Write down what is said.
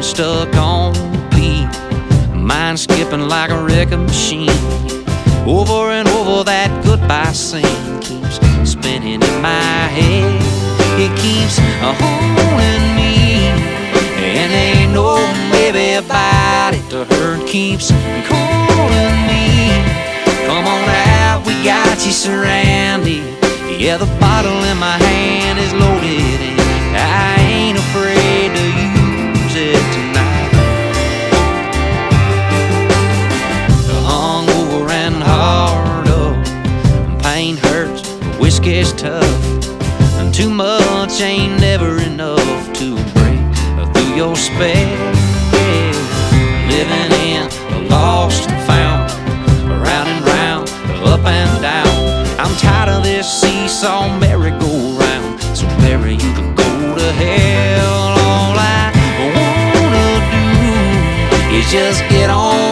stuck on repeat, mind skipping like a wrecking machine. Over and over that goodbye scene keeps spinning in my head. It keeps holding me, and ain't no maybe about it. The hurt keeps calling me. Come on out, we got you surrounded. Yeah, the bottle in my hand is loaded, and I ain't afraid to use it tonight. Hungover and hard up, pain hurts, whiskey's tough, and too much ain't never enough to break through your spell. Living in a lost and found, round and round, up and down. I'm tired of this seesaw merry-go-round, so Mary, you could go to hell. All I wanna do is just get on